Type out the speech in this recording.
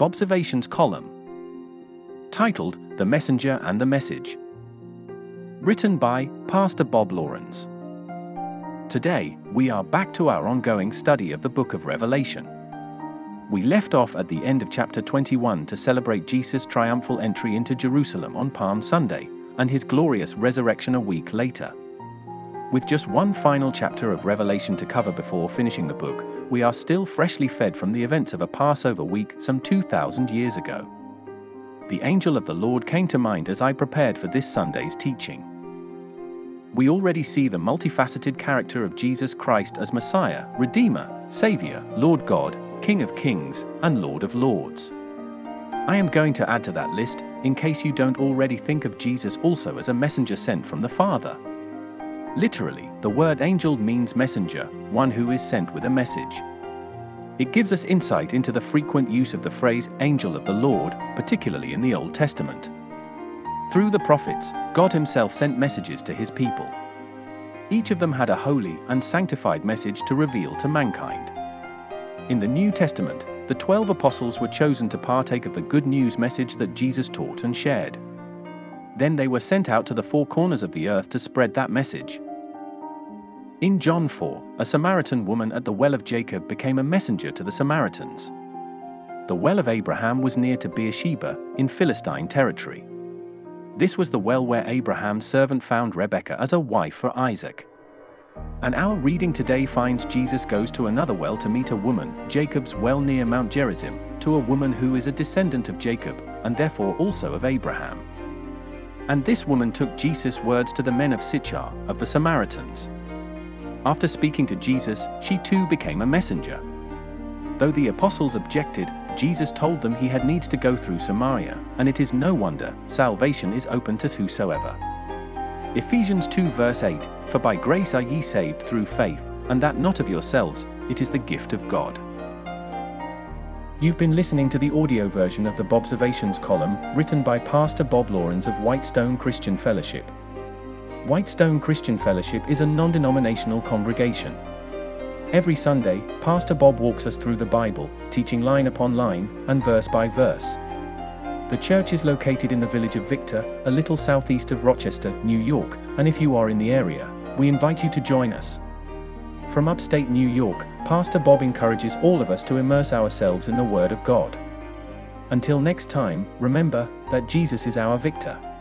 Bobservations column, titled The Messenger and the Message. Written by Pastor Bob Lawrence. Today, we are back to our ongoing study of the book of Revelation. We left off at the end of chapter 21 to celebrate Jesus' triumphal entry into Jerusalem on Palm Sunday, and his glorious resurrection a week later. With just one final chapter of Revelation to cover before finishing the book, we are still freshly fed from the events of a Passover week some 2,000 years ago. The angel of the Lord came to mind as I prepared for this Sunday's teaching. We already see the multifaceted character of Jesus Christ as Messiah, Redeemer, Savior, Lord God, King of Kings, and Lord of Lords. I am going to add to that list, in case you don't already think of Jesus also as a messenger sent from the Father. Literally, the word angel means messenger, one who is sent with a message. It gives us insight into the frequent use of the phrase angel of the Lord, particularly in the Old Testament. Through the prophets, God himself sent messages to his people. Each of them had a holy and sanctified message to reveal to mankind. In the New Testament, the 12 apostles were chosen to partake of the good news message that Jesus taught and shared. Then they were sent out to the four corners of the earth to spread that message. In John 4, a Samaritan woman at the well of Jacob became a messenger to the Samaritans. The well of Abraham was near to Beersheba, in Philistine territory. This was the well where Abraham's servant found Rebekah as a wife for Isaac. And our reading today finds Jesus goes to another well to meet a woman, Jacob's well near Mount Gerizim, to a woman who is a descendant of Jacob, and therefore also of Abraham. And this woman took Jesus' words to the men of Sychar, of the Samaritans. After speaking to Jesus, she too became a messenger. Though the apostles objected, Jesus told them he had needs to go through Samaria, and it is no wonder, salvation is open to whosoever. Ephesians 2 verse 8, For by grace are ye saved through faith, and that not of yourselves, it is the gift of God. You've been listening to the audio version of the Bobservations column, written by Pastor Bob Lawrence of Whitestone Christian Fellowship. Whitestone Christian Fellowship is a non-denominational congregation. Every Sunday, Pastor Bob walks us through the Bible, teaching line upon line, and verse by verse. The church is located in the village of Victor, a little southeast of Rochester, New York, and if you are in the area, we invite you to join us. From upstate New York, Pastor Bob encourages all of us to immerse ourselves in the Word of God. Until next time, remember that Jesus is our victor.